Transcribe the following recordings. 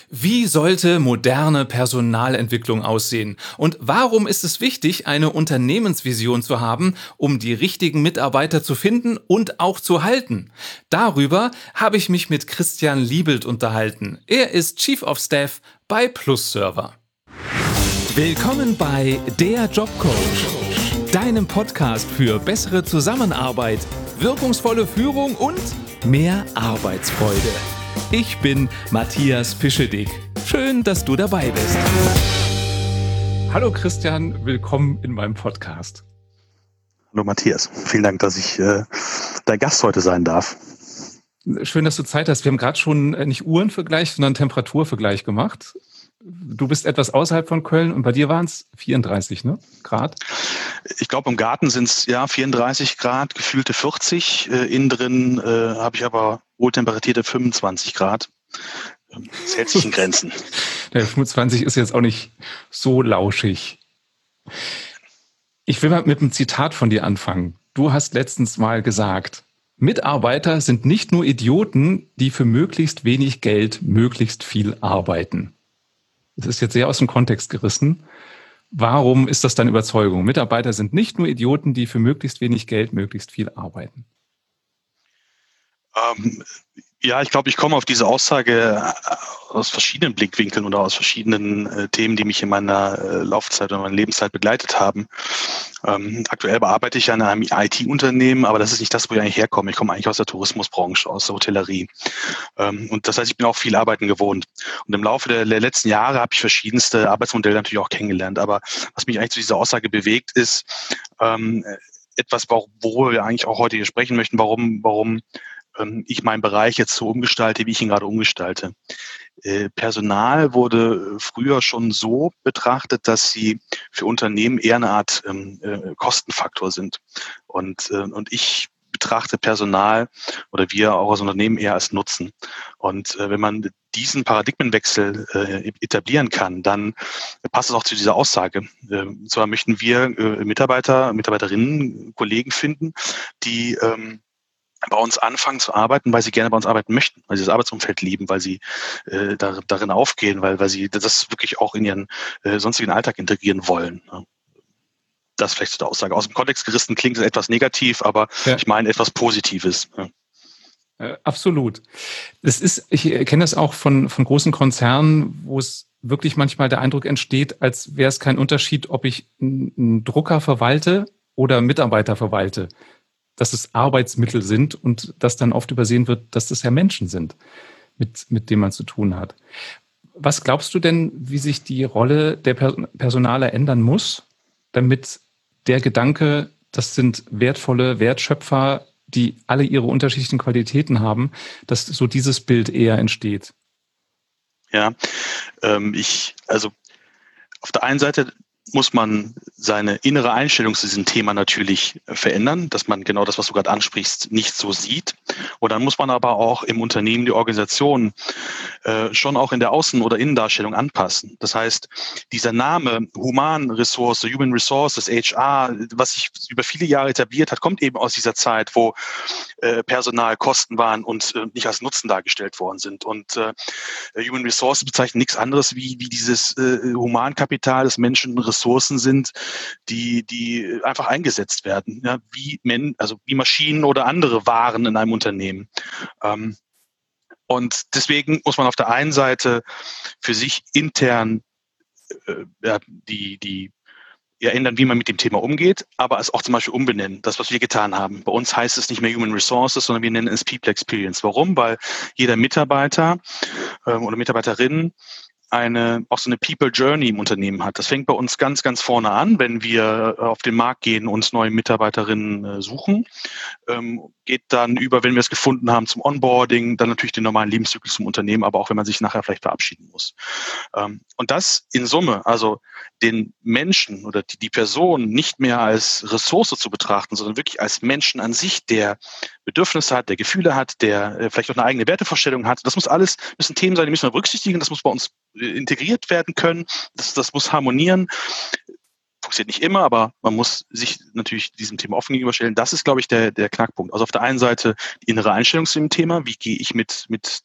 Wie sollte moderne Personalentwicklung aussehen? Und warum ist es wichtig, eine Unternehmensvision zu haben, um die richtigen Mitarbeiter zu finden und auch zu halten? Darüber habe ich mich mit Christian Liebelt unterhalten. Er ist Chief of Staff bei PlusServer. Willkommen bei Der Jobcoach, deinem Podcast für bessere Zusammenarbeit, wirkungsvolle Führung und mehr Arbeitsfreude. Ich bin Matthias Pischedick. Schön, dass du dabei bist. Hallo Christian, willkommen in meinem Podcast. Hallo Matthias, vielen Dank, dass ich dein Gast heute sein darf. Schön, dass du Zeit hast. Wir haben gerade schon nicht Uhrenvergleich, sondern Temperaturvergleich gemacht. Du bist etwas außerhalb von Köln und bei dir waren es 34 Grad? Ich glaube, im Garten sind es 34 Grad, gefühlte 40. Innen drin habe ich aber wohltemperatierte 25 Grad. Das hält sich in Grenzen. Der 25 ist jetzt auch nicht so lauschig. Ich will mal mit einem Zitat von dir anfangen. Du hast letztens mal gesagt, Mitarbeiter sind nicht nur Idioten, die für möglichst wenig Geld möglichst viel arbeiten. Das ist jetzt sehr aus dem Kontext gerissen. Warum ist das deine Überzeugung? Mitarbeiter sind nicht nur Idioten, die für möglichst wenig Geld möglichst viel arbeiten. Ich glaube, ich komme auf diese Aussage aus verschiedenen Blickwinkeln oder aus verschiedenen Themen, die mich in meiner Laufzeit oder meiner Lebenszeit begleitet haben. Aktuell bearbeite ich an einem IT-Unternehmen, aber das ist nicht das, wo ich eigentlich herkomme. Ich komme eigentlich aus der Tourismusbranche, aus der Hotellerie. Und das heißt, ich bin auch viel Arbeiten gewohnt. Und im Laufe der letzten Jahre habe ich verschiedenste Arbeitsmodelle natürlich auch kennengelernt. Aber was mich eigentlich zu dieser Aussage bewegt, ist etwas, worüber wir eigentlich auch heute hier sprechen möchten, warum ich meinen Bereich jetzt so umgestalte, wie ich ihn gerade umgestalte. Personal wurde früher schon so betrachtet, dass sie für Unternehmen eher eine Art Kostenfaktor sind. Und ich betrachte Personal oder wir auch als Unternehmen eher als Nutzen. Und wenn man diesen Paradigmenwechsel etablieren kann, dann passt es auch zu dieser Aussage. Und zwar möchten wir Mitarbeiterinnen, Kollegen finden, die bei uns anfangen zu arbeiten, weil sie gerne bei uns arbeiten möchten, weil sie das Arbeitsumfeld lieben, weil sie darin aufgehen, weil sie das wirklich auch in ihren sonstigen Alltag integrieren wollen. Das vielleicht zu der Aussage. Aus dem Kontext gerissen klingt es etwas negativ, aber Ich meine etwas Positives. Absolut. Ich kenne das auch von großen Konzernen, wo es wirklich manchmal der Eindruck entsteht, als wäre es kein Unterschied, ob ich einen Drucker verwalte oder Mitarbeiter verwalte. Dass es Arbeitsmittel sind und dass dann oft übersehen wird, dass das ja Menschen sind, mit denen man zu tun hat. Was glaubst du denn, wie sich die Rolle der Personaler ändern muss, damit der Gedanke, das sind wertvolle Wertschöpfer, die alle ihre unterschiedlichen Qualitäten haben, dass so dieses Bild eher entsteht? Ja, auf der einen Seite muss man seine innere Einstellung zu diesem Thema natürlich verändern, dass man genau das, was du gerade ansprichst, nicht so sieht. Und dann muss man aber auch im Unternehmen die Organisation schon auch in der Außen- oder Innendarstellung anpassen. Das heißt, dieser Name Human Resources, HR, was sich über viele Jahre etabliert hat, kommt eben aus dieser Zeit, wo Personal Kosten waren und nicht als Nutzen dargestellt worden sind. Und Human Resources bezeichnet nichts anderes wie dieses Humankapital des Menschen, Ressourcen sind, die einfach eingesetzt werden, ja, wie Maschinen oder andere Waren in einem Unternehmen. Und deswegen muss man auf der einen Seite für sich intern ändern, wie man mit dem Thema umgeht, aber es auch zum Beispiel umbenennen, das, was wir getan haben. Bei uns heißt es nicht mehr Human Resources, sondern wir nennen es People Experience. Warum? Weil jeder Mitarbeiter oder Mitarbeiterin auch so eine People Journey im Unternehmen hat. Das fängt bei uns ganz, ganz vorne an, wenn wir auf den Markt gehen, uns neue Mitarbeiterinnen suchen. Geht dann über, wenn wir es gefunden haben, zum Onboarding, dann natürlich den normalen Lebenszyklus zum Unternehmen, aber auch wenn man sich nachher vielleicht verabschieden muss. Und das in Summe, also den Menschen oder die Person nicht mehr als Ressource zu betrachten, sondern wirklich als Menschen an sich, der Bedürfnisse hat, der Gefühle hat, der vielleicht auch eine eigene Wertevorstellung hat. Das müssen Themen sein, die müssen wir berücksichtigen, das muss bei uns integriert werden können, das muss harmonieren. Funktioniert nicht immer, aber man muss sich natürlich diesem Thema offen gegenüberstellen. Das ist, glaube ich, der Knackpunkt. Also auf der einen Seite die innere Einstellung zu dem Thema, wie gehe ich mit dem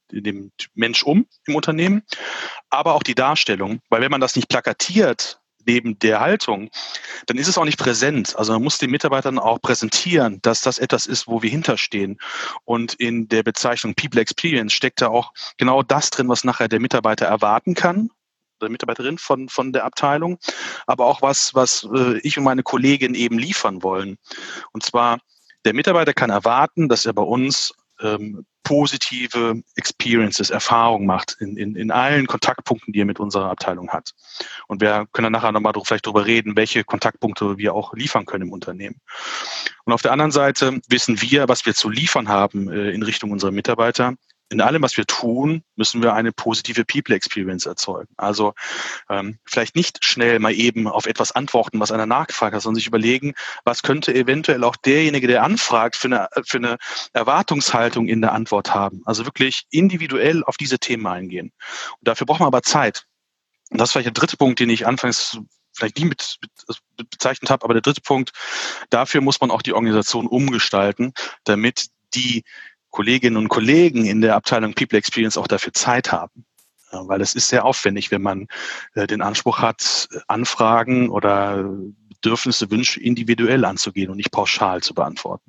dem Mensch im Unternehmen, aber auch die Darstellung. Weil wenn man das nicht plakatiert neben der Haltung, dann ist es auch nicht präsent. Also man muss den Mitarbeitern auch präsentieren, dass das etwas ist, wo wir hinterstehen. Und in der Bezeichnung People Experience steckt da auch genau das drin, was nachher der Mitarbeiter erwarten kann, oder Mitarbeiterin von der Abteilung, aber auch was ich und meine Kollegin eben liefern wollen. Und zwar, der Mitarbeiter kann erwarten, dass er bei uns positive Experiences, Erfahrungen macht in allen Kontaktpunkten, die er mit unserer Abteilung hat. Und wir können dann nachher nochmal vielleicht darüber reden, welche Kontaktpunkte wir auch liefern können im Unternehmen. Und auf der anderen Seite wissen wir, was wir zu liefern haben in Richtung unserer Mitarbeiter. In allem, was wir tun, müssen wir eine positive People Experience erzeugen. Also vielleicht nicht schnell mal eben auf etwas antworten, was einer nachgefragt hat, sondern sich überlegen, was könnte eventuell auch derjenige, der anfragt, für eine Erwartungshaltung in der Antwort haben. Also wirklich individuell auf diese Themen eingehen. Und dafür braucht man aber Zeit. Und das ist vielleicht der dritte Punkt, den ich anfangs vielleicht nie mit bezeichnet habe, aber der dritte Punkt, dafür muss man auch die Organisation umgestalten, damit die Kolleginnen und Kollegen in der Abteilung People Experience auch dafür Zeit haben. Weil es ist sehr aufwendig, wenn man den Anspruch hat, Anfragen oder Bedürfnisse, Wünsche individuell anzugehen und nicht pauschal zu beantworten.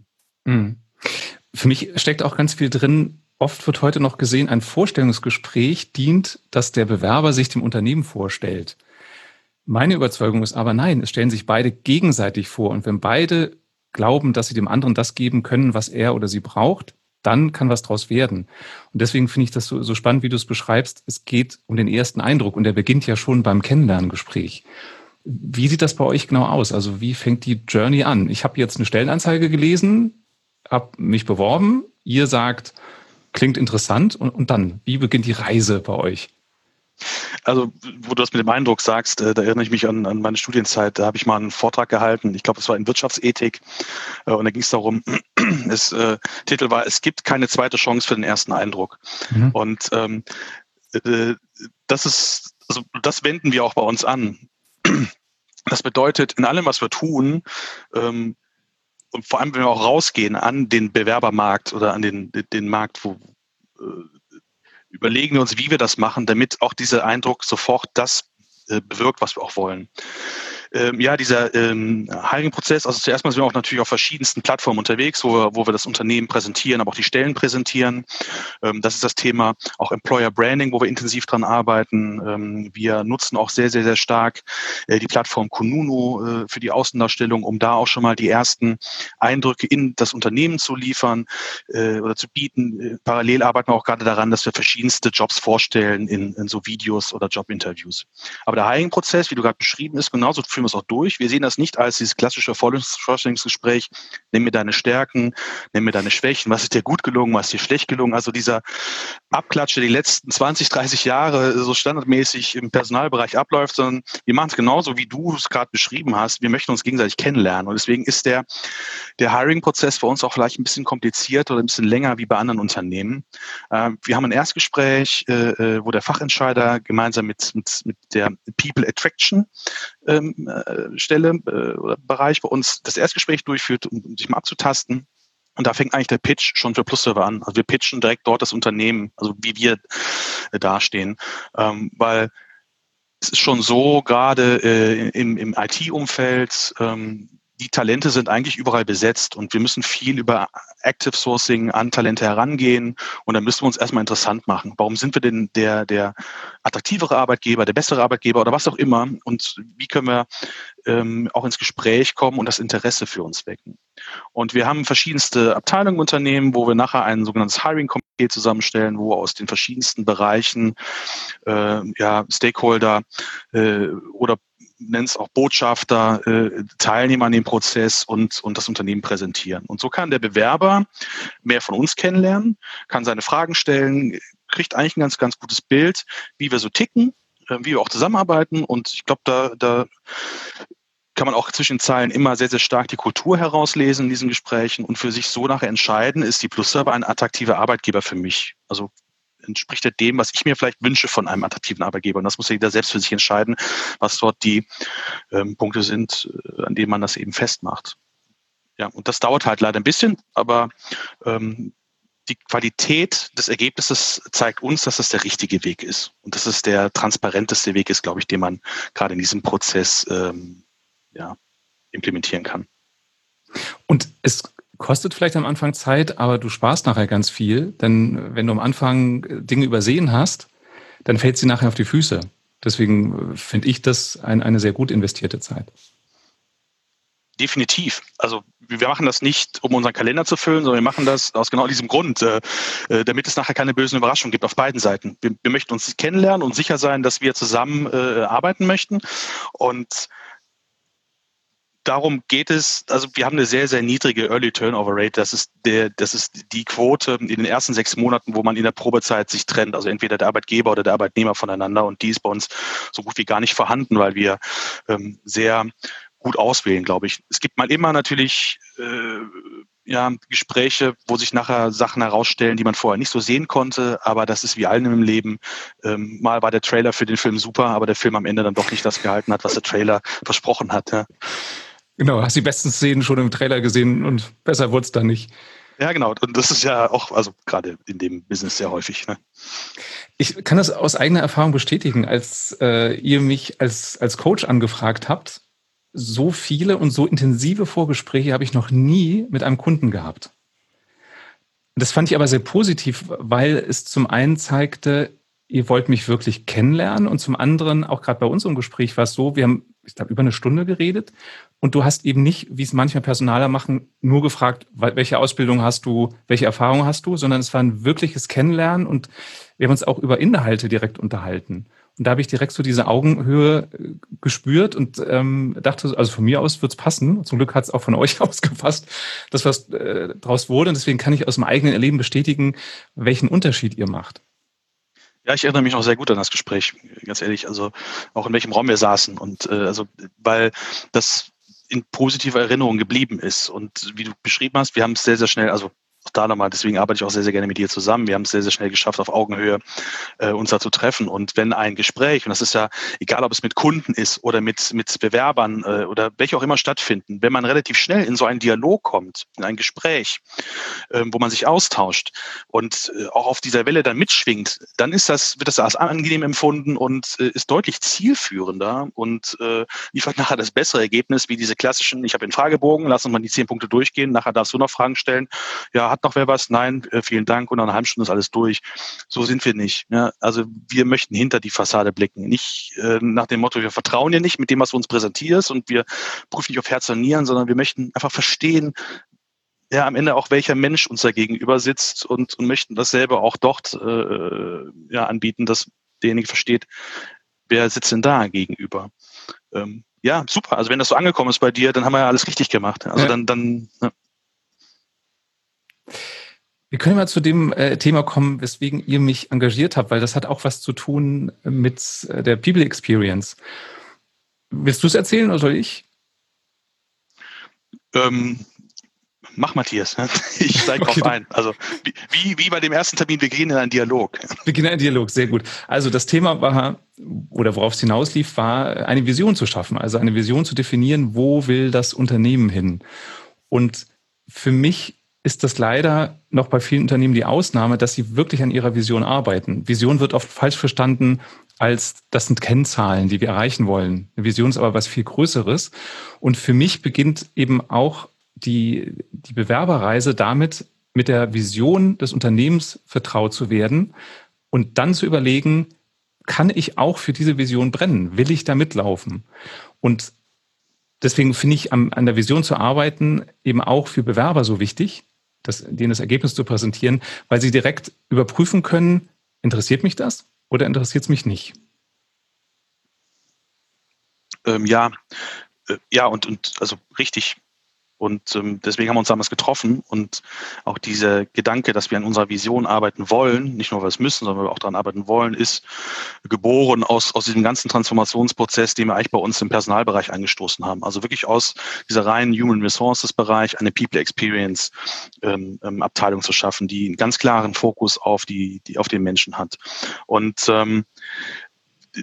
Für mich steckt auch ganz viel drin. Oft wird heute noch gesehen, ein Vorstellungsgespräch dient, dass der Bewerber sich dem Unternehmen vorstellt. Meine Überzeugung ist aber nein, es stellen sich beide gegenseitig vor. Und wenn beide glauben, dass sie dem anderen das geben können, was er oder sie braucht, dann kann was draus werden. Und deswegen finde ich das so spannend, wie du es beschreibst. Es geht um den ersten Eindruck und der beginnt ja schon beim Kennenlerngespräch. Wie sieht das bei euch genau aus? Also wie fängt die Journey an? Ich habe jetzt eine Stellenanzeige gelesen, habe mich beworben. Ihr sagt, klingt interessant. Und dann, wie beginnt die Reise bei euch? Also, wo du das mit dem Eindruck sagst, da erinnere ich mich an meine Studienzeit. Da habe ich mal einen Vortrag gehalten. Ich glaube, es war in Wirtschaftsethik. Und da ging es darum, Titel war, es gibt keine zweite Chance für den ersten Eindruck. Mhm. Und das wenden wir auch bei uns an. Das bedeutet, in allem, was wir tun, und vor allem, wenn wir auch rausgehen an den Bewerbermarkt oder an den Markt, wo überlegen wir uns, wie wir das machen, damit auch dieser Eindruck sofort das bewirkt, was wir auch wollen. Dieser Hiring-Prozess, also zuerst mal sind wir auch natürlich auf verschiedensten Plattformen unterwegs, wo wir das Unternehmen präsentieren, aber auch die Stellen präsentieren. Das ist das Thema auch Employer Branding, wo wir intensiv dran arbeiten. Wir nutzen auch sehr, sehr, sehr stark die Plattform Kununu für die Außendarstellung, um da auch schon mal die ersten Eindrücke in das Unternehmen zu liefern oder zu bieten. Parallel arbeiten wir auch gerade daran, dass wir verschiedenste Jobs vorstellen in so Videos oder Jobinterviews. Aber der Hiring-Prozess, wie du gerade beschrieben ist, genauso führen wir es auch durch. Wir sehen das nicht als dieses klassische Vorstellungsgespräch, nimm mir deine Stärken, nimm mir deine Schwächen, was ist dir gut gelungen, was ist dir schlecht gelungen. Also dieser Abklatsch, der die letzten 20, 30 Jahre so standardmäßig im Personalbereich abläuft, sondern wir machen es genauso, wie du es gerade beschrieben hast. Wir möchten uns gegenseitig kennenlernen. Und deswegen ist der Hiring-Prozess für uns auch vielleicht ein bisschen komplizierter oder ein bisschen länger wie bei anderen Unternehmen. Wir haben ein Erstgespräch, wo der Fachentscheider gemeinsam mit der People Attraction Stelle oder Bereich bei uns das Erstgespräch durchführt, um sich mal abzutasten. Und da fängt eigentlich der Pitch schon für PlusServer an. Also wir pitchen direkt dort das Unternehmen, also wie wir dastehen. Weil es ist schon so, gerade im IT-Umfeld, die Talente sind eigentlich überall besetzt und wir müssen viel über Active Sourcing an Talente herangehen und dann müssen wir uns erstmal interessant machen. Warum sind wir denn der attraktivere Arbeitgeber, der bessere Arbeitgeber oder was auch immer und wie können wir auch ins Gespräch kommen und das Interesse für uns wecken. Und wir haben verschiedenste Abteilungen im Unternehmen, wo wir nachher ein sogenanntes Hiring-Komitee zusammenstellen, wo aus den verschiedensten Bereichen Stakeholder oder nennen es auch Botschafter, teilnehmen an dem Prozess und das Unternehmen präsentieren. Und so kann der Bewerber mehr von uns kennenlernen, kann seine Fragen stellen, kriegt eigentlich ein ganz, ganz gutes Bild, wie wir so ticken, wie wir auch zusammenarbeiten. Und ich glaube, da kann man auch zwischen den Zeilen immer sehr, sehr stark die Kultur herauslesen in diesen Gesprächen und für sich so nachher entscheiden, ist die PlusServer ein attraktiver Arbeitgeber für mich? Also entspricht er dem, was ich mir vielleicht wünsche von einem attraktiven Arbeitgeber. Und das muss ja jeder selbst für sich entscheiden, was dort die Punkte sind, an denen man das eben festmacht. Ja, und das dauert halt leider ein bisschen, aber die Qualität des Ergebnisses zeigt uns, dass das der richtige Weg ist. Und dass es der transparenteste Weg ist, glaube ich, den man gerade in diesem Prozess implementieren kann. Und es kostet vielleicht am Anfang Zeit, aber du sparst nachher ganz viel. Denn wenn du am Anfang Dinge übersehen hast, dann fällt sie nachher auf die Füße. Deswegen finde ich das eine sehr gut investierte Zeit. Definitiv. Also wir machen das nicht, um unseren Kalender zu füllen, sondern wir machen das aus genau diesem Grund, damit es nachher keine bösen Überraschungen gibt auf beiden Seiten. Wir möchten uns kennenlernen und sicher sein, dass wir zusammen arbeiten möchten. Und darum geht es, also wir haben eine sehr, sehr niedrige Early Turnover Rate. Das ist die Quote in den ersten 6 Monaten, wo man in der Probezeit sich trennt. Also entweder der Arbeitgeber oder der Arbeitnehmer voneinander. Und die ist bei uns so gut wie gar nicht vorhanden, weil wir sehr gut auswählen, glaube ich. Es gibt mal immer natürlich Gespräche, wo sich nachher Sachen herausstellen, die man vorher nicht so sehen konnte, aber das ist wie allen im Leben. Mal war der Trailer für den Film super, aber der Film am Ende dann doch nicht das gehalten hat, was der Trailer versprochen hat. Ja. Genau, hast die besten Szenen schon im Trailer gesehen und besser wurde es dann nicht. Ja, genau. Und das ist ja auch, also gerade in dem Business sehr häufig. Ne? Ich kann das aus eigener Erfahrung bestätigen, als ihr mich als Coach angefragt habt. So viele und so intensive Vorgespräche habe ich noch nie mit einem Kunden gehabt. Das fand ich aber sehr positiv, weil es zum einen zeigte, ihr wollt mich wirklich kennenlernen und zum anderen, auch gerade bei uns im Gespräch war es so, wir haben, ich glaube, über eine Stunde geredet und du hast eben nicht, wie es manchmal Personaler machen, nur gefragt, welche Ausbildung hast du, welche Erfahrung hast du, sondern es war ein wirkliches Kennenlernen und wir haben uns auch über Inhalte direkt unterhalten. Und da habe ich direkt so diese Augenhöhe gespürt und dachte, also von mir aus wird es passen. Zum Glück hat es auch von euch aus gepasst, dass was draus wurde. Und deswegen kann ich aus dem eigenen Erleben bestätigen, welchen Unterschied ihr macht. Ja, ich erinnere mich noch sehr gut an das Gespräch, ganz ehrlich. Also auch in welchem Raum wir saßen und weil das in positiver Erinnerung geblieben ist. Und wie du beschrieben hast, wir haben es sehr, sehr schnell, also auch da nochmal, deswegen arbeite ich auch sehr, sehr gerne mit dir zusammen. Wir haben es sehr, sehr schnell geschafft, auf Augenhöhe uns da zu treffen. Und wenn ein Gespräch, und das ist ja egal, ob es mit Kunden ist oder mit Bewerbern oder welche auch immer stattfinden, wenn man relativ schnell in so einen Dialog kommt, in ein Gespräch, wo man sich austauscht und auch auf dieser Welle dann mitschwingt, dann wird das als angenehm empfunden und ist deutlich zielführender und liefert nachher das bessere Ergebnis wie diese klassischen, ich habe einen Fragebogen, lass uns mal die 10 Punkte durchgehen, nachher darfst du noch Fragen stellen. Ja, hat noch wer was? Nein, vielen Dank und nach einer halben Stunde ist alles durch. So sind wir nicht. Ja? Also wir möchten hinter die Fassade blicken. Nicht nach dem Motto, wir vertrauen dir nicht mit dem, was du uns präsentierst und wir prüfen nicht auf Herz und Nieren, sondern wir möchten einfach verstehen, ja, am Ende auch welcher Mensch uns da gegenüber sitzt und möchten dasselbe auch dort anbieten, dass derjenige versteht, wer sitzt denn da gegenüber. Ja, super. Also wenn das so angekommen ist bei dir, dann haben wir ja alles richtig gemacht. Also ja. dann Wir können mal zu dem Thema kommen, weswegen ihr mich engagiert habt, weil das hat auch was zu tun mit der People Experience. Willst du es erzählen oder soll ich? Mach, Matthias. Ich steige drauf ein. Also wie bei dem ersten Termin, wir gehen in einen Dialog. Wir beginnen einen Dialog, sehr gut. Also das Thema war, oder worauf es hinauslief, war eine Vision zu schaffen. Also eine Vision zu definieren, wo will das Unternehmen hin? Und für mich ist das leider noch bei vielen Unternehmen die Ausnahme, dass sie wirklich an ihrer Vision arbeiten. Vision wird oft falsch verstanden als, das sind Kennzahlen, die wir erreichen wollen. Eine Vision ist aber was viel Größeres. Und für mich beginnt eben auch die Bewerberreise damit, mit der Vision des Unternehmens vertraut zu werden und dann zu überlegen, kann ich auch für diese Vision brennen? Will ich da mitlaufen? Und deswegen finde ich, an der Vision zu arbeiten, eben auch für Bewerber so wichtig, denen das Ergebnis zu präsentieren, weil sie direkt überprüfen können, interessiert mich das oder interessiert es mich nicht? Und also richtig. Und deswegen haben wir uns damals getroffen und auch dieser Gedanke, dass wir an unserer Vision arbeiten wollen, nicht nur weil wir es müssen, sondern weil wir auch daran arbeiten wollen, ist geboren aus diesem ganzen Transformationsprozess, den wir eigentlich bei uns im Personalbereich angestoßen haben. Also wirklich aus dieser reinen Human Resources Bereich eine People Experience Abteilung zu schaffen, die einen ganz klaren Fokus auf den Menschen hat. Und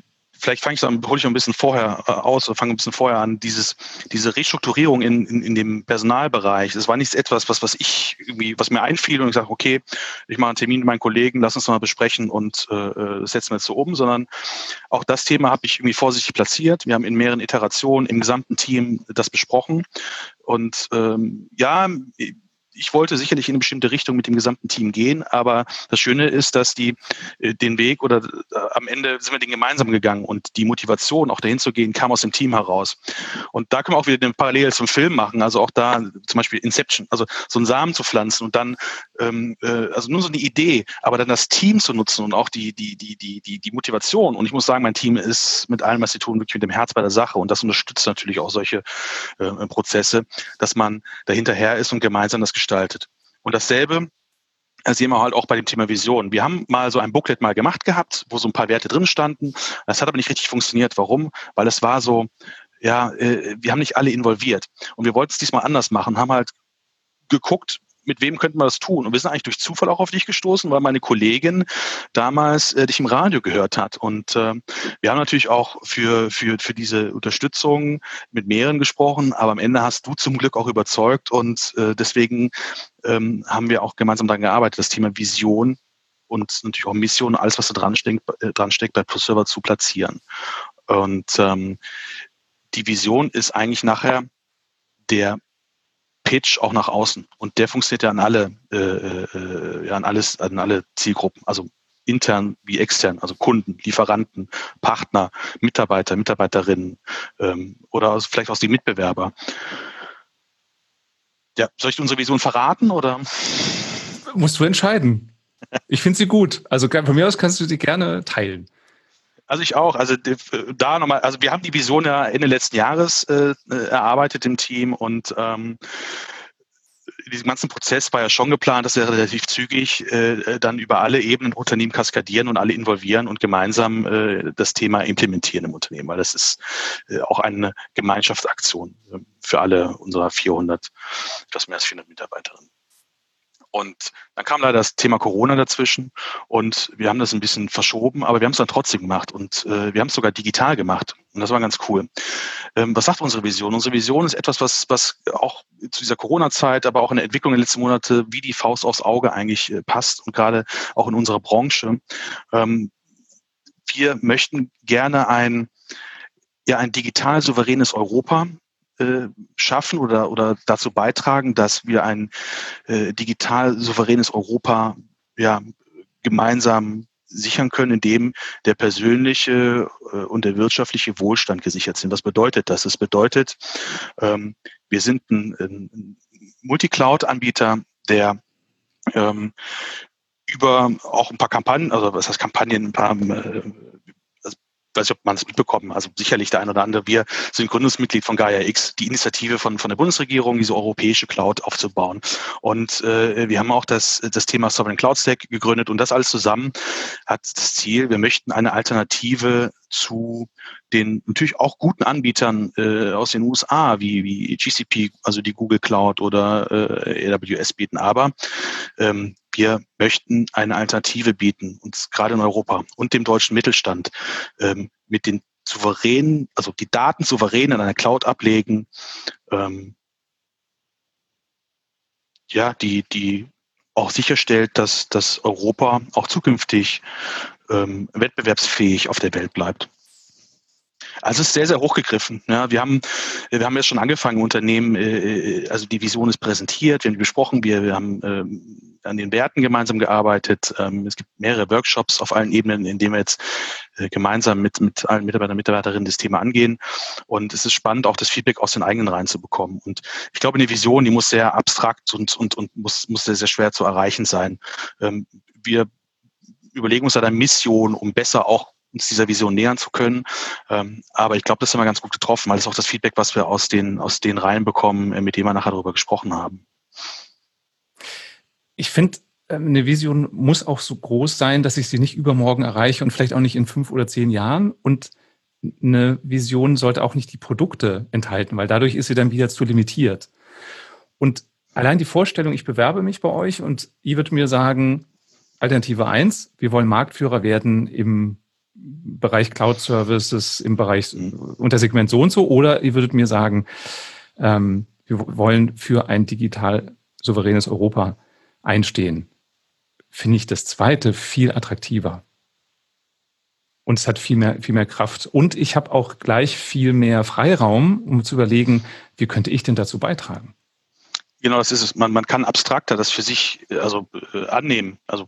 vielleicht hole ich noch ein bisschen vorher aus oder fange ein bisschen vorher an, diese Restrukturierung in dem Personalbereich. Das war nicht etwas, was mir einfiel und ich sage, okay, ich mache einen Termin mit meinen Kollegen, lass uns mal besprechen und das setzen wir jetzt so um, sondern auch das Thema habe ich irgendwie vorsichtig platziert. Wir haben in mehreren Iterationen im gesamten Team das besprochen und ich wollte sicherlich in eine bestimmte Richtung mit dem gesamten Team gehen, aber das Schöne ist, dass die den Weg oder am Ende sind wir den gemeinsam gegangen und die Motivation, auch dahin zu gehen, kam aus dem Team heraus. Und da können wir auch wieder eine Parallele zum Film machen, also auch da zum Beispiel Inception, also so einen Samen zu pflanzen und dann, also nur so eine Idee, aber dann das Team zu nutzen und auch die Motivation. Und ich muss sagen, mein Team ist mit allem, was sie tun, wirklich mit dem Herz bei der Sache und das unterstützt natürlich auch solche Prozesse, dass man dahinterher ist und gemeinsam das gestaltet. Und dasselbe sehen wir halt auch bei dem Thema Vision. Wir haben mal so ein Booklet mal gemacht gehabt, wo so ein paar Werte drin standen. Das hat aber nicht richtig funktioniert. Warum? Weil es war so, wir haben nicht alle involviert. Und wir wollten es diesmal anders machen, haben halt geguckt, mit wem könnten wir das tun? Und wir sind eigentlich durch Zufall auch auf dich gestoßen, weil meine Kollegin damals dich im Radio gehört hat. Und wir haben natürlich auch für diese Unterstützung mit mehreren gesprochen, aber am Ende hast du zum Glück auch überzeugt und deswegen haben wir auch gemeinsam daran gearbeitet, das Thema Vision und natürlich auch Mission, alles, was da dran steckt, bei PlusServer zu platzieren. Und die Vision ist eigentlich nachher der Pitch auch nach außen. Und der funktioniert ja an alle Zielgruppen, also intern wie extern, also Kunden, Lieferanten, Partner, Mitarbeiter, Mitarbeiterinnen oder vielleicht auch die Mitbewerber. Ja, soll ich unsere Vision verraten oder? Musst du entscheiden. Ich finde sie gut. Also von mir aus kannst du sie gerne teilen. Also ich auch. Also da nochmal, also wir haben die Vision ja Ende letzten Jahres erarbeitet im Team und diesen ganzen Prozess war ja schon geplant, dass wir relativ zügig dann über alle Ebenen im Unternehmen kaskadieren und alle involvieren und gemeinsam das Thema implementieren im Unternehmen, weil das ist auch eine Gemeinschaftsaktion für alle unserer etwas mehr als 400 Mitarbeiterinnen. Und dann kam leider das Thema Corona dazwischen und wir haben das ein bisschen verschoben, aber wir haben es dann trotzdem gemacht und wir haben es sogar digital gemacht und das war ganz cool. Was sagt unsere Vision? Unsere Vision ist etwas, was auch zu dieser Corona-Zeit, aber auch in der Entwicklung der letzten Monate wie die Faust aufs Auge eigentlich passt und gerade auch in unserer Branche. Wir möchten gerne ein digital souveränes Europa schaffen oder dazu beitragen, dass wir ein digital souveränes Europa gemeinsam sichern können, in dem der persönliche und der wirtschaftliche Wohlstand gesichert sind. Was bedeutet das? Es bedeutet, wir sind ein Multicloud-Anbieter, der über auch ein paar Kampagnen, also was heißt Kampagnen, weiß nicht, ob man es mitbekommen, also sicherlich der eine oder andere. Wir sind Gründungsmitglied von Gaia X, die Initiative von der Bundesregierung, diese europäische Cloud aufzubauen. Und wir haben auch das Thema Sovereign Cloud Stack gegründet und das alles zusammen hat das Ziel, wir möchten eine Alternative zu den natürlich auch guten Anbietern aus den USA, wie GCP, also die Google Cloud oder AWS bieten. Aber wir möchten eine Alternative bieten, uns gerade in Europa und dem deutschen Mittelstand mit den souveränen, also die Daten souverän in einer Cloud ablegen, die auch sicherstellt, dass Europa auch zukünftig wettbewerbsfähig auf der Welt bleibt. Also es ist sehr, sehr hochgegriffen. Ja, wir haben jetzt schon angefangen, Unternehmen, also die Vision ist präsentiert, wir haben die besprochen, wir haben an den Werten gemeinsam gearbeitet. Es gibt mehrere Workshops auf allen Ebenen, in denen wir jetzt gemeinsam mit allen Mitarbeitern und Mitarbeiterinnen das Thema angehen. Und es ist spannend, auch das Feedback aus den eigenen Reihen zu bekommen. Und ich glaube, eine Vision, die muss sehr abstrakt und muss sehr, sehr schwer zu erreichen sein. Wir überlegen uns da eine Mission, um besser auch uns dieser Vision nähern zu können. Aber ich glaube, das haben wir ganz gut getroffen, weil das ist auch das Feedback, was wir aus den Reihen bekommen, mit denen wir nachher darüber gesprochen haben. Ich finde, eine Vision muss auch so groß sein, dass ich sie nicht übermorgen erreiche und vielleicht auch nicht in 5 oder 10 Jahren. Und eine Vision sollte auch nicht die Produkte enthalten, weil dadurch ist sie dann wieder zu limitiert. Und allein die Vorstellung, ich bewerbe mich bei euch und ihr würdet mir sagen, Alternative 1, wir wollen Marktführer werden im Bereich Cloud Services, im Bereich Untersegment so und so, oder ihr würdet mir sagen, wir wollen für ein digital souveränes Europa einstehen, finde ich das Zweite viel attraktiver. Und es hat viel mehr Kraft. Und ich habe auch gleich viel mehr Freiraum, um zu überlegen, wie könnte ich denn dazu beitragen? Genau, das ist es. Man kann abstrakter das für sich annehmen. Also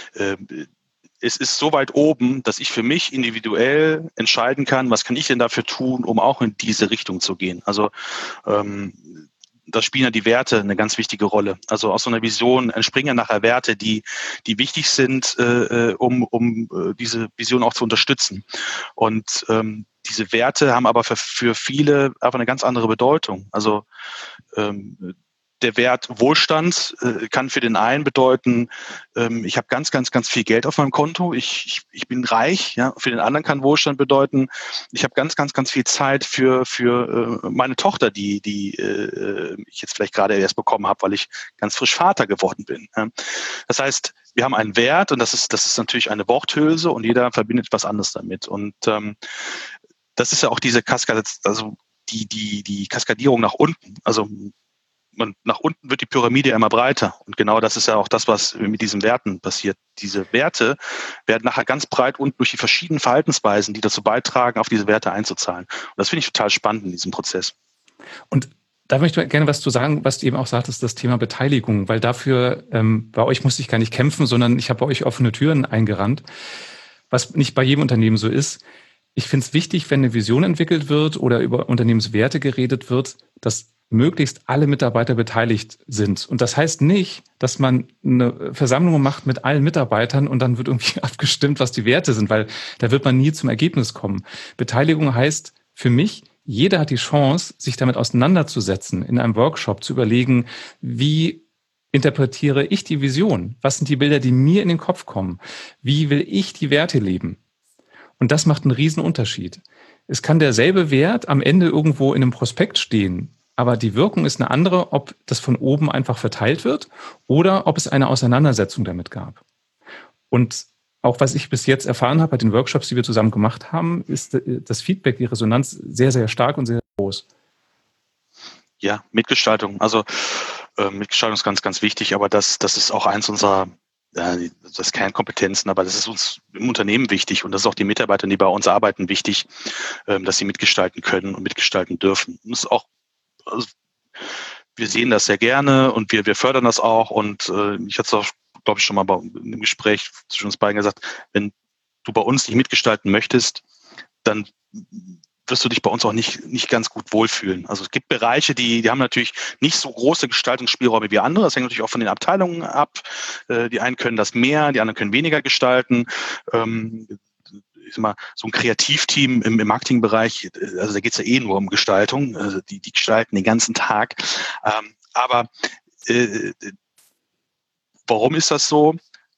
es ist so weit oben, dass ich für mich individuell entscheiden kann, was kann ich denn dafür tun, um auch in diese Richtung zu gehen. Also da spielen ja die Werte eine ganz wichtige Rolle. Also aus so einer Vision entspringen ja nachher Werte, die wichtig sind, um diese Vision auch zu unterstützen. Und diese Werte haben aber für viele einfach eine ganz andere Bedeutung. Also der Wert Wohlstand kann für den einen bedeuten, ich habe ganz viel Geld auf meinem Konto, ich bin reich. Ja? Für den anderen kann Wohlstand bedeuten, ich habe ganz viel Zeit für meine Tochter, die ich jetzt vielleicht gerade erst bekommen habe, weil ich ganz frisch Vater geworden bin. Ja? Das heißt, wir haben einen Wert und das ist natürlich eine Worthülse und jeder verbindet was anderes damit. Und das ist ja auch diese Kaskade, also die Kaskadierung nach unten. Also nach unten wird die Pyramide immer breiter. Und genau das ist ja auch das, was mit diesen Werten passiert. Diese Werte werden nachher ganz breit unten durch die verschiedenen Verhaltensweisen, die dazu beitragen, auf diese Werte einzuzahlen. Und das finde ich total spannend in diesem Prozess. Und da möchte ich gerne was zu sagen, was du eben auch sagtest, das Thema Beteiligung. Weil dafür, bei euch musste ich gar nicht kämpfen, sondern ich habe bei euch offene Türen eingerannt. Was nicht bei jedem Unternehmen so ist. Ich finde es wichtig, wenn eine Vision entwickelt wird oder über Unternehmenswerte geredet wird, dass möglichst alle Mitarbeiter beteiligt sind. Und das heißt nicht, dass man eine Versammlung macht mit allen Mitarbeitern und dann wird irgendwie abgestimmt, was die Werte sind, weil da wird man nie zum Ergebnis kommen. Beteiligung heißt für mich, jeder hat die Chance, sich damit auseinanderzusetzen, in einem Workshop zu überlegen, wie interpretiere ich die Vision? Was sind die Bilder, die mir in den Kopf kommen? Wie will ich die Werte leben? Und das macht einen riesen Unterschied. Es kann derselbe Wert am Ende irgendwo in einem Prospekt stehen, aber die Wirkung ist eine andere, ob das von oben einfach verteilt wird oder ob es eine Auseinandersetzung damit gab. Und auch was ich bis jetzt erfahren habe bei den Workshops, die wir zusammen gemacht haben, ist das Feedback, die Resonanz sehr, sehr stark und sehr groß. Ja, Mitgestaltung. Also Mitgestaltung ist ganz wichtig, aber das ist auch eins unserer das Kernkompetenzen, aber das ist uns im Unternehmen wichtig und das ist auch die Mitarbeiter, die bei uns arbeiten, wichtig, dass sie mitgestalten können und mitgestalten dürfen. Und das ist auch, also wir sehen das sehr gerne und wir fördern das auch und ich hatte es auch, glaube ich, schon mal im Gespräch zwischen uns beiden gesagt, wenn du bei uns nicht mitgestalten möchtest, dann wirst du dich bei uns auch nicht ganz gut wohlfühlen. Also es gibt Bereiche, die haben natürlich nicht so große Gestaltungsspielräume wie andere. Das hängt natürlich auch von den Abteilungen ab. Die einen können das mehr, die anderen können weniger gestalten. Ich sag mal, so ein Kreativteam im Marketingbereich, also da geht es ja nur um Gestaltung. Also die gestalten den ganzen Tag. Aber warum ist das so?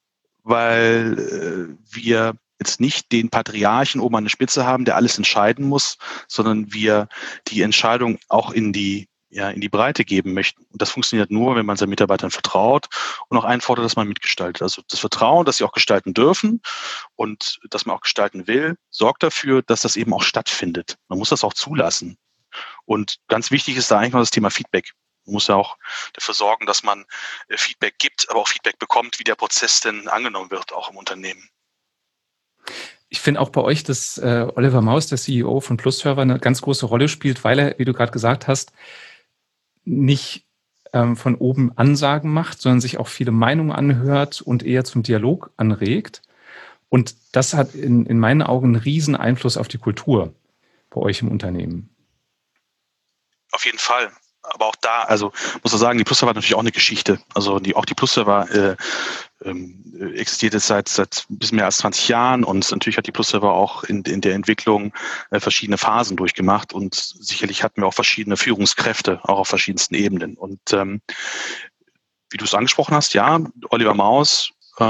Weil wir jetzt nicht den Patriarchen oben an der Spitze haben, der alles entscheiden muss, sondern wir die Entscheidung auch in die Breite geben möchten. Und das funktioniert nur, wenn man seinen Mitarbeitern vertraut und auch einfordert, dass man mitgestaltet. Also das Vertrauen, dass sie auch gestalten dürfen und dass man auch gestalten will, sorgt dafür, dass das eben auch stattfindet. Man muss das auch zulassen. Und ganz wichtig ist da eigentlich noch das Thema Feedback. Man muss ja auch dafür sorgen, dass man Feedback gibt, aber auch Feedback bekommt, wie der Prozess denn angenommen wird, auch im Unternehmen. Ich finde auch bei euch, dass Oliver Maus, der CEO von PlusServer, eine ganz große Rolle spielt, weil er, wie du gerade gesagt hast, nicht von oben Ansagen macht, sondern sich auch viele Meinungen anhört und eher zum Dialog anregt. Und das hat in meinen Augen einen riesen Einfluss auf die Kultur bei euch im Unternehmen. Auf jeden Fall. Aber auch da, also muss man sagen, die PlusServer hat natürlich auch eine Geschichte. Also auch die PlusServer existiert jetzt seit ein bisschen mehr als 20 Jahren und natürlich hat die PlusServer auch in der Entwicklung verschiedene Phasen durchgemacht und sicherlich hatten wir auch verschiedene Führungskräfte, auch auf verschiedensten Ebenen. Und wie du es angesprochen hast, ja, Oliver Maus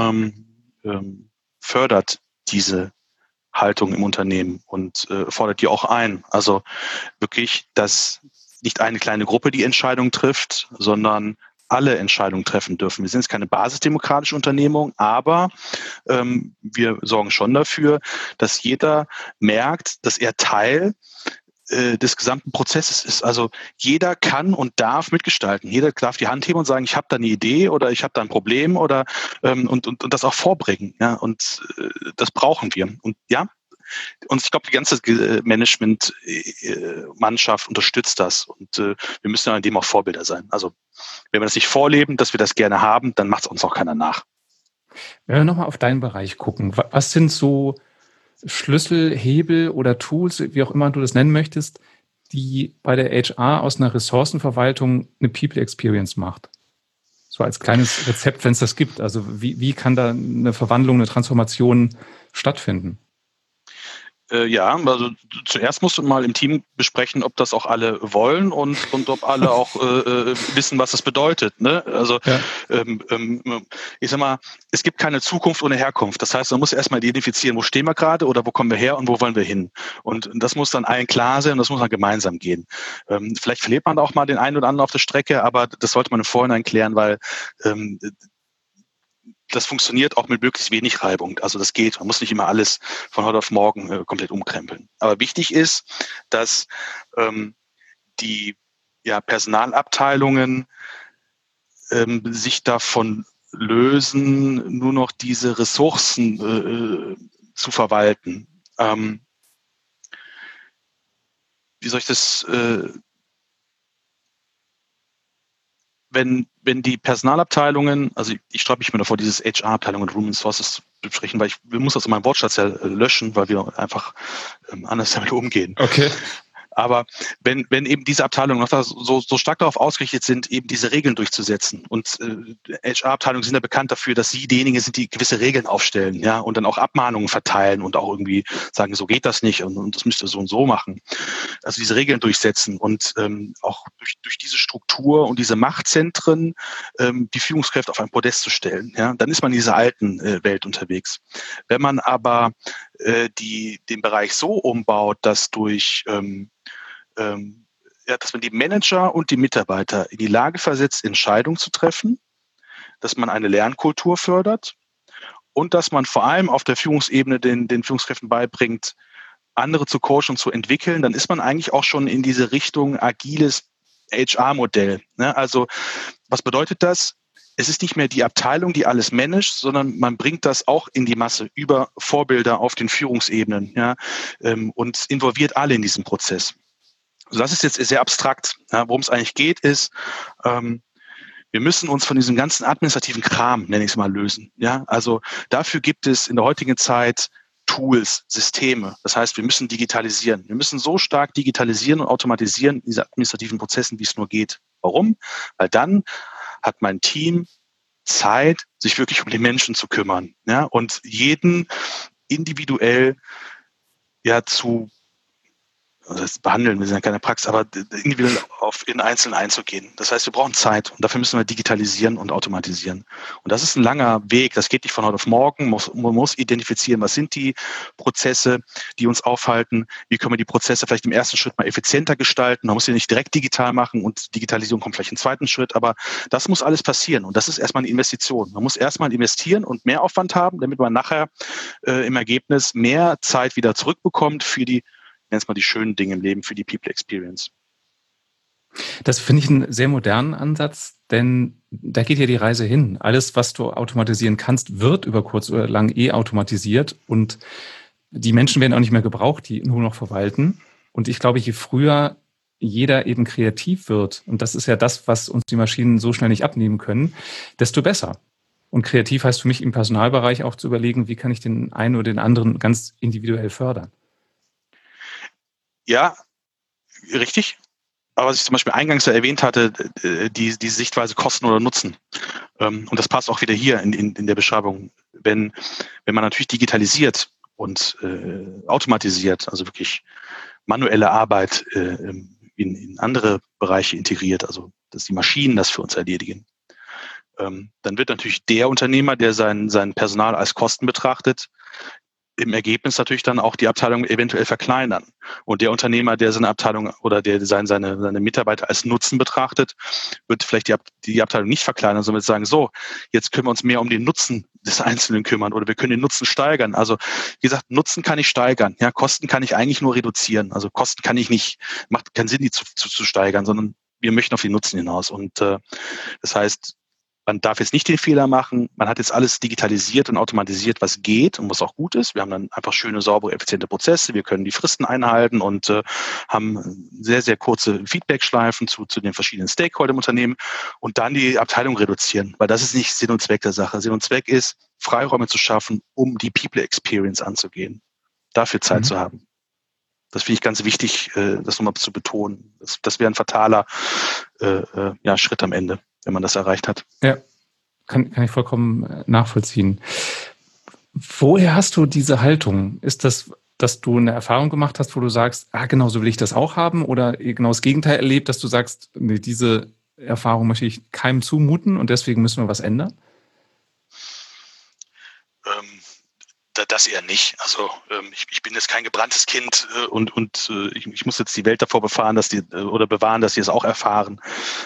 fördert diese Haltung im Unternehmen und fordert die auch ein. Also wirklich, dass nicht eine kleine Gruppe die Entscheidung trifft, sondern alle Entscheidungen treffen dürfen. Wir sind jetzt keine basisdemokratische Unternehmung, aber wir sorgen schon dafür, dass jeder merkt, dass er Teil des gesamten Prozesses ist. Also jeder kann und darf mitgestalten. Jeder darf die Hand heben und sagen, ich habe da eine Idee oder ich habe da ein Problem oder und das auch vorbringen. Ja, und das brauchen wir. Und ja, und ich glaube, die ganze Management-Mannschaft unterstützt das. Und wir müssen an dem auch Vorbilder sein. Also wenn wir das nicht vorleben, dass wir das gerne haben, dann macht es uns auch keiner nach. Wenn wir nochmal auf deinen Bereich gucken, was sind so Schlüssel, Hebel oder Tools, wie auch immer du das nennen möchtest, die bei der HR aus einer Ressourcenverwaltung eine People Experience macht? So als kleines Rezept, wenn es das gibt. Also wie kann da eine Verwandlung, eine Transformation stattfinden? Ja, also zuerst musst du mal im Team besprechen, ob das auch alle wollen und ob alle auch wissen, was das bedeutet. Ne? Also Ja. Ich sag mal, es gibt keine Zukunft ohne Herkunft. Das heißt, man muss erstmal identifizieren, wo stehen wir gerade oder wo kommen wir her und wo wollen wir hin. Und das muss dann allen klar sein und das muss dann gemeinsam gehen. Vielleicht verliert man auch mal den einen oder anderen auf der Strecke, aber das sollte man im Vorhinein klären, weil das funktioniert auch mit möglichst wenig Reibung. Also das geht. Man muss nicht immer alles von heute auf morgen komplett umkrempeln. Aber wichtig ist, dass die Personalabteilungen sich davon lösen, nur noch diese Ressourcen zu verwalten. Wie soll ich das wenn die Personalabteilungen, also ich sträube mich mir davor, dieses HR-Abteilung und Human Resources zu besprechen, weil wir müssen das in meinem Wortschatz ja löschen, weil wir einfach anders damit umgehen. Okay. Aber wenn eben diese Abteilungen noch so stark darauf ausgerichtet sind, eben diese Regeln durchzusetzen und HR-Abteilungen sind ja bekannt dafür, dass sie diejenigen sind, die gewisse Regeln aufstellen, ja, und dann auch Abmahnungen verteilen und auch irgendwie sagen, so geht das nicht und das müsst ihr so und so machen. Also diese Regeln durchsetzen und auch durch diese Struktur und diese Machtzentren die Führungskräfte auf ein Podest zu stellen, ja, dann ist man in dieser alten Welt unterwegs. Wenn man aber den Bereich so umbaut, dass dass man die Manager und die Mitarbeiter in die Lage versetzt, Entscheidungen zu treffen, dass man eine Lernkultur fördert und dass man vor allem auf der Führungsebene den Führungskräften beibringt, andere zu coachen und zu entwickeln, dann ist man eigentlich auch schon in diese Richtung agiles HR-Modell. Ne? Also was bedeutet das? Es ist nicht mehr die Abteilung, die alles managt, sondern man bringt das auch in die Masse über Vorbilder auf den Führungsebenen, ja, und involviert alle in diesen Prozess. Also das ist jetzt sehr abstrakt. Ja, worum es eigentlich geht, ist, wir müssen uns von diesem ganzen administrativen Kram, nenne ich es mal, lösen. Ja, also dafür gibt es in der heutigen Zeit Tools, Systeme. Das heißt, wir müssen digitalisieren. Wir müssen so stark digitalisieren und automatisieren diese administrativen Prozessen, wie es nur geht. Warum? Weil dann hat mein Team Zeit, sich wirklich um die Menschen zu kümmern, ja, und jeden individuell das behandeln, wir sind ja keine Praxis, aber individuell in Einzelnen einzugehen. Das heißt, wir brauchen Zeit und dafür müssen wir digitalisieren und automatisieren. Und das ist ein langer Weg, das geht nicht von heute auf morgen. Man muss identifizieren, was sind die Prozesse, die uns aufhalten, wie können wir die Prozesse vielleicht im ersten Schritt mal effizienter gestalten. Man muss sie nicht direkt digital machen und Digitalisierung kommt vielleicht im zweiten Schritt, aber das muss alles passieren und das ist erstmal eine Investition. Man muss erstmal investieren und mehr Aufwand haben, damit man nachher im Ergebnis mehr Zeit wieder zurückbekommt für die die schönen Dinge im Leben, für die People Experience. Das finde ich einen sehr modernen Ansatz, denn da geht ja die Reise hin. Alles, was du automatisieren kannst, wird über kurz oder lang automatisiert und die Menschen werden auch nicht mehr gebraucht, die nur noch verwalten. Und ich glaube, je früher jeder eben kreativ wird, und das ist ja das, was uns die Maschinen so schnell nicht abnehmen können, desto besser. Und kreativ heißt für mich im Personalbereich auch zu überlegen, wie kann ich den einen oder den anderen ganz individuell fördern. Ja, richtig. Aber was ich zum Beispiel eingangs erwähnt hatte, die Sichtweise Kosten oder Nutzen. Und das passt auch wieder hier in der Beschreibung. Wenn man natürlich digitalisiert und automatisiert, also wirklich manuelle Arbeit in andere Bereiche integriert, also dass die Maschinen das für uns erledigen, dann wird natürlich der Unternehmer, der sein Personal als Kosten betrachtet, im Ergebnis natürlich dann auch die Abteilung eventuell verkleinern. Und der Unternehmer, der seine Abteilung oder der seine Mitarbeiter als Nutzen betrachtet, wird vielleicht die Abteilung nicht verkleinern, sondern wird sagen, so, jetzt können wir uns mehr um den Nutzen des Einzelnen kümmern oder wir können den Nutzen steigern. Also wie gesagt, Nutzen kann ich steigern. Ja, Kosten kann ich eigentlich nur reduzieren. Also Kosten kann ich nicht, macht keinen Sinn, die zu steigern, sondern wir möchten auf den Nutzen hinaus. Und das heißt, man darf jetzt nicht den Fehler machen. Man hat jetzt alles digitalisiert und automatisiert, was geht und was auch gut ist. Wir haben dann einfach schöne, saubere, effiziente Prozesse. Wir können die Fristen einhalten und haben sehr, sehr kurze Feedback-Schleifen zu den verschiedenen Stakeholder im Unternehmen und dann die Abteilung reduzieren, weil das ist nicht Sinn und Zweck der Sache. Sinn und Zweck ist, Freiräume zu schaffen, um die People Experience anzugehen, dafür Zeit zu haben. Das finde ich ganz wichtig, das nochmal zu betonen. Das wäre ein fataler Schritt am Ende, wenn man das erreicht hat. Ja, kann ich vollkommen nachvollziehen. Woher hast du diese Haltung? Ist das, dass du eine Erfahrung gemacht hast, wo du sagst, genau so will ich das auch haben? Oder genau das Gegenteil erlebt, dass du sagst, nee, diese Erfahrung möchte ich keinem zumuten und deswegen müssen wir was ändern? Das eher nicht. Also ich bin jetzt kein gebranntes Kind und ich muss jetzt die Welt davor bewahren, dass die es auch erfahren.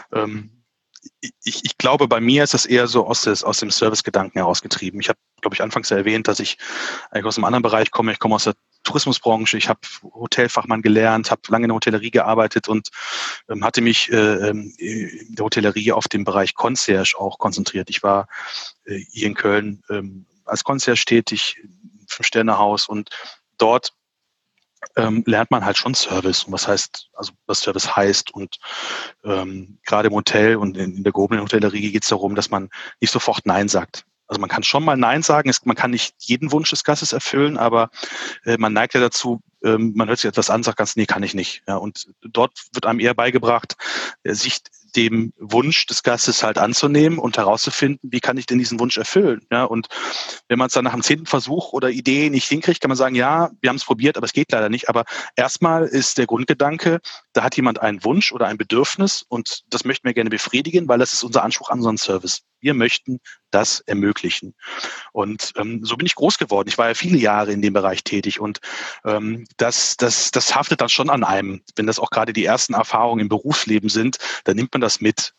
Ich glaube, bei mir ist das eher so aus dem Servicegedanken herausgetrieben. Ich habe, glaube ich, anfangs erwähnt, dass ich eigentlich aus einem anderen Bereich komme. Ich komme aus der Tourismusbranche. Ich habe Hotelfachmann gelernt, habe lange in der Hotellerie gearbeitet und hatte mich in der Hotellerie auf den Bereich Concierge auch konzentriert. Ich war hier in Köln als Concierge tätig, 5-Sterne-Haus und dort lernt man halt schon Service und was Service heißt und gerade im Hotel und in der gehobenen Hotellerie geht es darum, dass man nicht sofort Nein sagt. Also man kann schon mal Nein sagen, man kann nicht jeden Wunsch des Gastes erfüllen, aber man neigt ja dazu, man hört sich etwas an, sagt ganz, nee, kann ich nicht. Ja, und dort wird einem eher beigebracht, sich dem Wunsch des Gastes halt anzunehmen und herauszufinden, wie kann ich denn diesen Wunsch erfüllen? Ja, und wenn man es dann nach dem 10. Versuch oder Idee nicht hinkriegt, kann man sagen, ja, wir haben es probiert, aber es geht leider nicht. Aber erstmal ist der Grundgedanke, da hat jemand einen Wunsch oder ein Bedürfnis und das möchten wir gerne befriedigen, weil das ist unser Anspruch an unseren Service. Wir möchten das ermöglichen. Und so bin ich groß geworden. Ich war ja viele Jahre in dem Bereich tätig und das haftet dann schon an einem. Wenn das auch gerade die ersten Erfahrungen im Berufsleben sind, dann nimmt man das mit.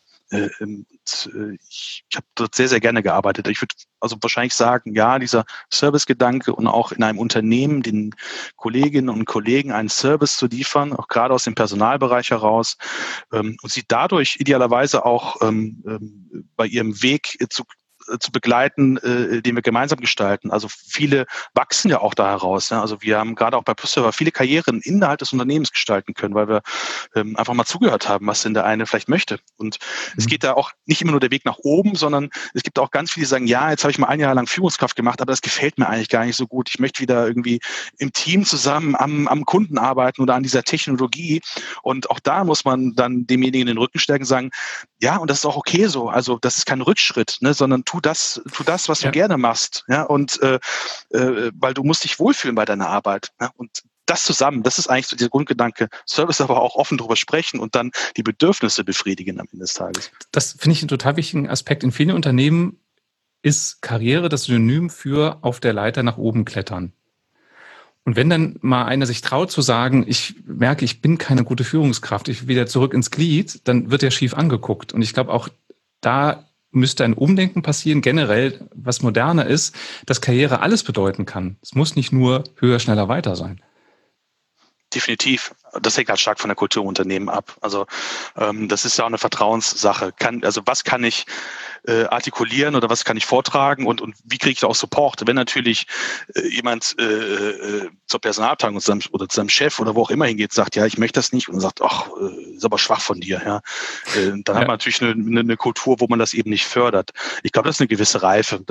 Ich habe dort sehr, sehr gerne gearbeitet. Ich würde also wahrscheinlich sagen, ja, dieser Servicegedanke und auch in einem Unternehmen den Kolleginnen und Kollegen einen Service zu liefern, auch gerade aus dem Personalbereich heraus und sie dadurch idealerweise auch bei ihrem Weg zu begleiten, den wir gemeinsam gestalten. Also viele wachsen ja auch da heraus. Ja? Also wir haben gerade auch bei PlusServer viele Karrieren innerhalb des Unternehmens gestalten können, weil wir einfach mal zugehört haben, was denn der eine vielleicht möchte. Und es geht da auch nicht immer nur der Weg nach oben, sondern es gibt auch ganz viele, die sagen, ja, jetzt habe ich mal 1 Jahr lang Führungskraft gemacht, aber das gefällt mir eigentlich gar nicht so gut. Ich möchte wieder irgendwie im Team zusammen am Kunden arbeiten oder an dieser Technologie. Und auch da muss man dann demjenigen den Rücken stärken und sagen, ja, und das ist auch okay so. Also das ist kein Rückschritt, ne, sondern tu das, was du gerne machst. Ja, und weil du musst dich wohlfühlen bei deiner Arbeit. Ja, und das zusammen, das ist eigentlich so dieser Grundgedanke. Service aber auch offen darüber sprechen und dann die Bedürfnisse befriedigen am Ende des Tages. Das finde ich einen total wichtigen Aspekt. In vielen Unternehmen ist Karriere das Synonym für auf der Leiter nach oben klettern. Und wenn dann mal einer sich traut zu sagen, ich merke, ich bin keine gute Führungskraft, ich will wieder zurück ins Glied, dann wird er schief angeguckt. Und ich glaube, auch da müsste ein Umdenken passieren, generell, was moderner ist, dass Karriere alles bedeuten kann. Es muss nicht nur höher, schneller, weiter sein. Definitiv. Das hängt halt stark von der Kultur im Unternehmen ab. Also das ist ja auch eine Vertrauenssache. Was kann ich artikulieren oder was kann ich vortragen und wie kriege ich da auch Support? Wenn natürlich jemand zur Personalabteilung oder zu seinem Chef oder wo auch immer hingeht, sagt, ja, ich möchte das nicht und sagt, ach, ist aber schwach von dir. Ja, dann hat man natürlich eine Kultur, wo man das eben nicht fördert. Ich glaube, das ist eine gewisse Reife.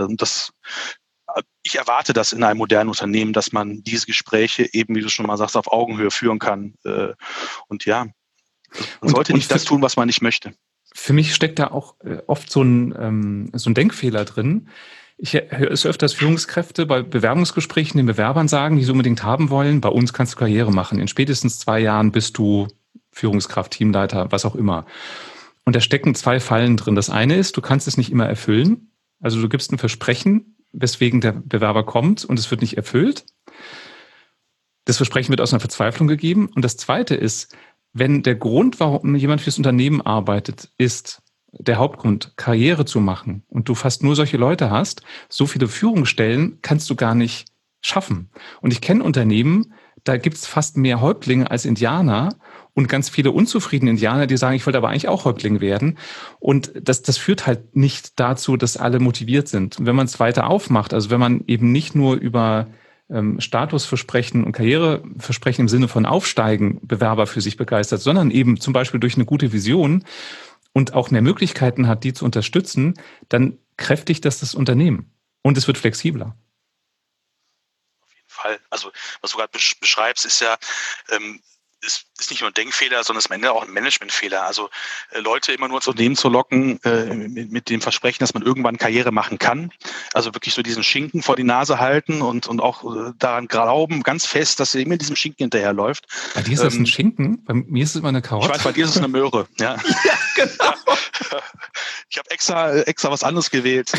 Ich erwarte das in einem modernen Unternehmen, dass man diese Gespräche eben, wie du schon mal sagst, auf Augenhöhe führen kann. Und ja, man sollte nicht das tun, was man nicht möchte. Für mich steckt da auch oft so ein Denkfehler drin. Ich höre es öfters Führungskräfte bei Bewerbungsgesprächen den Bewerbern sagen, die sie unbedingt haben wollen, bei uns kannst du Karriere machen. In spätestens 2 Jahren bist du Führungskraft, Teamleiter, was auch immer. Und da stecken 2 Fallen drin. Das eine ist, du kannst es nicht immer erfüllen. Also du gibst ein Versprechen, weswegen der Bewerber kommt und es wird nicht erfüllt. Das Versprechen wird aus einer Verzweiflung gegeben. Und das Zweite ist, wenn der Grund, warum jemand fürs Unternehmen arbeitet, ist, der Hauptgrund, Karriere zu machen und du fast nur solche Leute hast, so viele Führungsstellen kannst du gar nicht schaffen. Und ich kenne Unternehmen, da gibt es fast mehr Häuptlinge als Indianer und ganz viele unzufriedene Indianer, die sagen, ich wollte aber eigentlich auch Häuptling werden. Und das führt halt nicht dazu, dass alle motiviert sind. Und wenn man es weiter aufmacht, also wenn man eben nicht nur über Statusversprechen und Karriereversprechen im Sinne von Aufsteigen Bewerber für sich begeistert, sondern eben zum Beispiel durch eine gute Vision und auch mehr Möglichkeiten hat, die zu unterstützen, dann kräftigt das Unternehmen und es wird flexibler. Auf jeden Fall. Also was du gerade beschreibst, ist ja ist nicht nur ein Denkfehler, sondern ist am Ende auch ein Managementfehler. Also Leute immer nur ins Unternehmen zu locken mit dem Versprechen, dass man irgendwann Karriere machen kann. Also wirklich so diesen Schinken vor die Nase halten und auch daran glauben, ganz fest, dass er immer diesem Schinken hinterherläuft. Bei dir ist das ein Schinken? Bei mir ist es immer eine Karotte. Ich weiß, bei dir ist es eine Möhre. Ja, ja genau. Ich habe extra was anderes gewählt.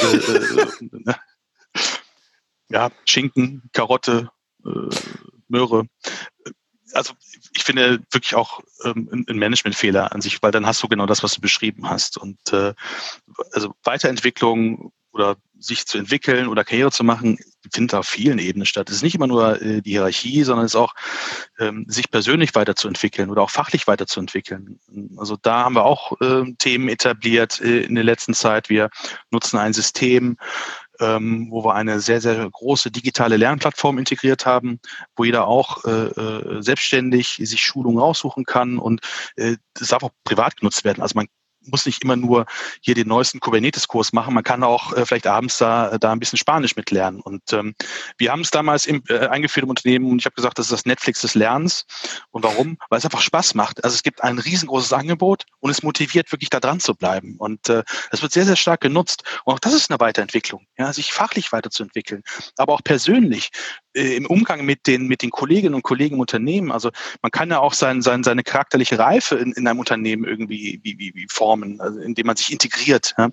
Ja, Schinken, Karotte, Möhre. Also ich finde wirklich auch ein Managementfehler an sich, weil dann hast du genau das, was du beschrieben hast. Und also Weiterentwicklung oder sich zu entwickeln oder Karriere zu machen, findet auf vielen Ebenen statt. Es ist nicht immer nur die Hierarchie, sondern es ist auch sich persönlich weiterzuentwickeln oder auch fachlich weiterzuentwickeln. Also da haben wir auch Themen etabliert in der letzten Zeit. Wir nutzen ein System, wo wir eine sehr, sehr große digitale Lernplattform integriert haben, wo jeder auch selbstständig sich Schulungen aussuchen kann und das darf auch privat genutzt werden. Also man muss nicht immer nur hier den neuesten Kubernetes-Kurs machen, man kann auch vielleicht abends da ein bisschen Spanisch mitlernen. Und wir haben es damals eingeführt im Unternehmen und ich habe gesagt, das ist das Netflix des Lernens. Und warum? Weil es einfach Spaß macht. Also es gibt ein riesengroßes Angebot und es motiviert, wirklich da dran zu bleiben. Und es wird sehr, sehr stark genutzt. Und auch das ist eine Weiterentwicklung, ja, sich fachlich weiterzuentwickeln, aber auch persönlich im Umgang mit den Kolleginnen und Kollegen im Unternehmen. Also man kann ja auch seine charakterliche Reife in einem Unternehmen irgendwie wie formen, also indem man sich integriert. Ja?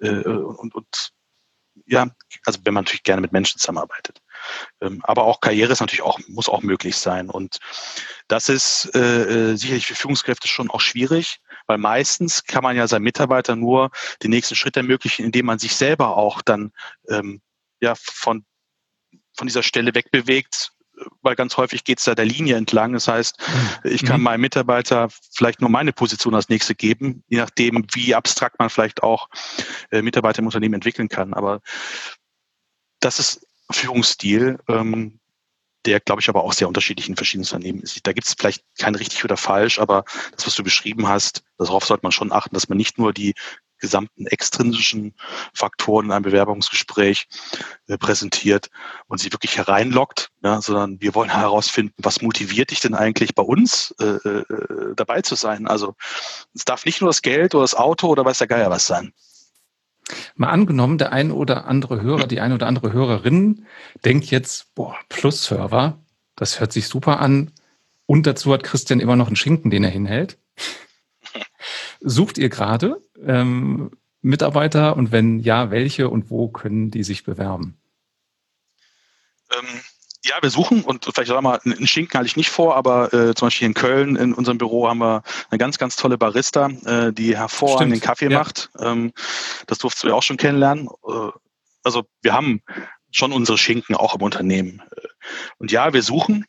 Und ja, also wenn man natürlich gerne mit Menschen zusammenarbeitet. Aber auch Karriere ist natürlich muss auch möglich sein. Und das ist sicherlich für Führungskräfte schon auch schwierig, weil meistens kann man ja seinem Mitarbeiter nur den nächsten Schritt ermöglichen, indem man sich selber auch dann von dieser Stelle wegbewegt, weil ganz häufig geht es da der Linie entlang. Das heißt, ich kann meinem Mitarbeiter vielleicht nur meine Position als nächste geben, je nachdem, wie abstrakt man vielleicht auch Mitarbeiter im Unternehmen entwickeln kann. Aber das ist Führungsstil, der, glaube ich, aber auch sehr unterschiedlich in verschiedenen Unternehmen ist. Da gibt es vielleicht kein richtig oder falsch, aber das, was du beschrieben hast, darauf sollte man schon achten, dass man nicht nur die gesamten extrinsischen Faktoren in einem Bewerbungsgespräch präsentiert und sie wirklich hereinlockt, ja, sondern wir wollen herausfinden, was motiviert dich denn eigentlich bei uns dabei zu sein. Also es darf nicht nur das Geld oder das Auto oder weiß der Geier was sein. Mal angenommen, der ein oder andere Hörer, die eine oder andere Hörerin denkt jetzt, Plus-Server, das hört sich super an und dazu hat Christian immer noch einen Schinken, den er hinhält. Sucht ihr gerade Mitarbeiter und wenn ja, welche und wo können die sich bewerben? Ja, wir suchen und vielleicht sagen wir mal, einen Schinken halte ich nicht vor, aber zum Beispiel in Köln in unserem Büro haben wir eine ganz, ganz tolle Barista, die hervorragenden Kaffee macht. Das durftest du ja auch schon kennenlernen. Also wir haben schon unsere Schinken auch im Unternehmen. Und ja, wir suchen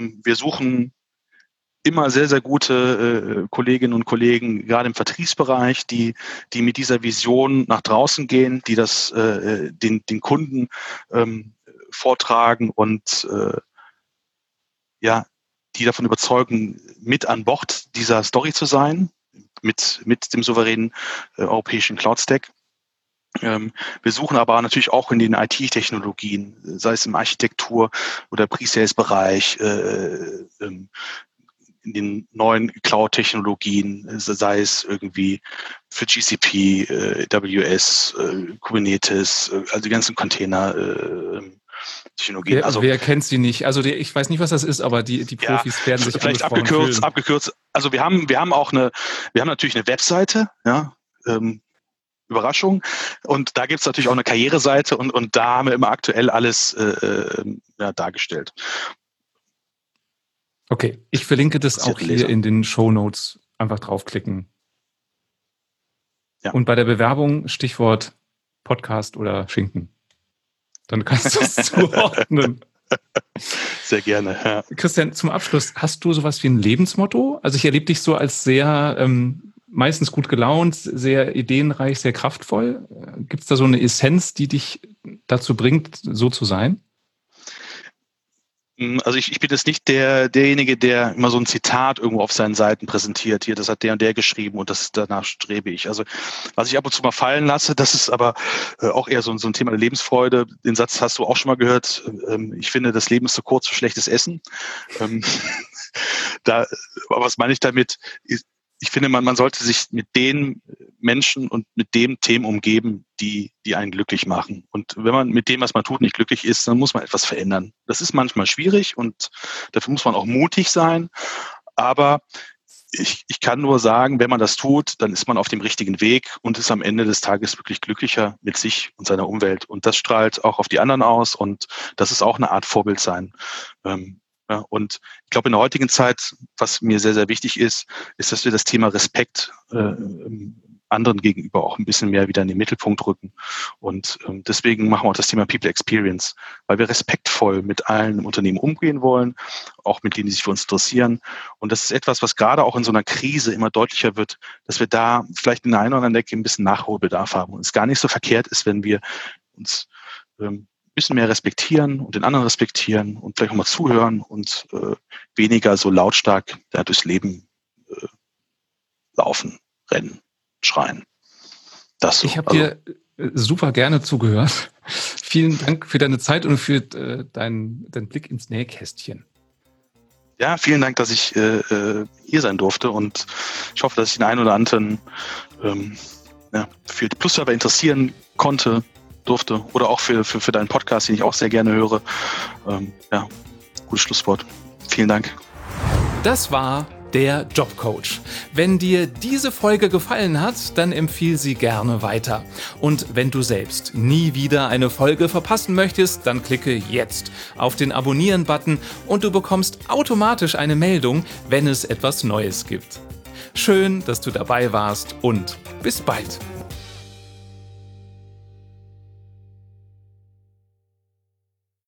immer sehr, sehr gute Kolleginnen und Kollegen, gerade im Vertriebsbereich, die mit dieser Vision nach draußen gehen, die das den Kunden vortragen und die davon überzeugen, mit an Bord dieser Story zu sein, mit dem souveränen europäischen Cloud-Stack. Wir suchen aber natürlich auch in den IT-Technologien, sei es im Architektur- oder Pre-Sales-Bereich, in den neuen Cloud-Technologien, sei es irgendwie für GCP, AWS, Kubernetes, also die ganzen Container-Technologien. Wer kennt sie nicht? Also ich weiß nicht, was das ist, aber die Profis werden sich vielleicht abgekürzt. Also wir haben natürlich eine Webseite, ja, Überraschung. Und da gibt es natürlich auch eine Karriereseite und da haben wir immer aktuell alles dargestellt. Okay, ich verlinke das auch hier in den Shownotes. Einfach draufklicken. Ja. Und bei der Bewerbung Stichwort Podcast oder Schinken. Dann kannst du es zuordnen. Sehr gerne. Ja. Christian, zum Abschluss, hast du sowas wie ein Lebensmotto? Also ich erlebe dich so als sehr meistens gut gelaunt, sehr ideenreich, sehr kraftvoll. Gibt es da so eine Essenz, die dich dazu bringt, so zu sein? Also ich bin jetzt nicht derjenige, der immer so ein Zitat irgendwo auf seinen Seiten präsentiert. Hier, das hat der und der geschrieben und danach strebe ich. Also was ich ab und zu mal fallen lasse, das ist aber auch eher so ein Thema der Lebensfreude. Den Satz hast du auch schon mal gehört. Ich finde, das Leben ist zu kurz für schlechtes Essen. Was meine ich damit? Ich finde, man sollte sich mit den Menschen und mit den Themen umgeben, die einen glücklich machen. Und wenn man mit dem, was man tut, nicht glücklich ist, dann muss man etwas verändern. Das ist manchmal schwierig und dafür muss man auch mutig sein. Aber ich kann nur sagen, wenn man das tut, dann ist man auf dem richtigen Weg und ist am Ende des Tages wirklich glücklicher mit sich und seiner Umwelt. Und das strahlt auch auf die anderen aus und das ist auch eine Art Vorbild sein. Ja, und ich glaube, in der heutigen Zeit, was mir sehr, sehr wichtig ist, dass wir das Thema Respekt anderen gegenüber auch ein bisschen mehr wieder in den Mittelpunkt rücken. Und deswegen machen wir auch das Thema People Experience, weil wir respektvoll mit allen im Unternehmen umgehen wollen, auch mit denen, die sich für uns interessieren. Und das ist etwas, was gerade auch in so einer Krise immer deutlicher wird, dass wir da vielleicht in der einen oder anderen Ecke ein bisschen Nachholbedarf haben. Und es gar nicht so verkehrt ist, wenn wir uns bisschen mehr respektieren und den anderen respektieren und vielleicht auch mal zuhören und weniger so lautstark durchs Leben laufen, rennen, schreien. Das so. Ich habe dir super gerne zugehört. Vielen Dank für deine Zeit und für deinen Blick ins Nähkästchen. Ja, vielen Dank, dass ich hier sein durfte und ich hoffe, dass ich den einen oder anderen für die Plus-Server interessieren durfte oder auch für deinen Podcast, den ich auch sehr gerne höre. Gutes Schlusswort. Vielen Dank. Das war der Jobcoach. Wenn dir diese Folge gefallen hat, dann empfiehl sie gerne weiter. Und wenn du selbst nie wieder eine Folge verpassen möchtest, dann klicke jetzt auf den Abonnieren-Button und du bekommst automatisch eine Meldung, wenn es etwas Neues gibt. Schön, dass du dabei warst und bis bald.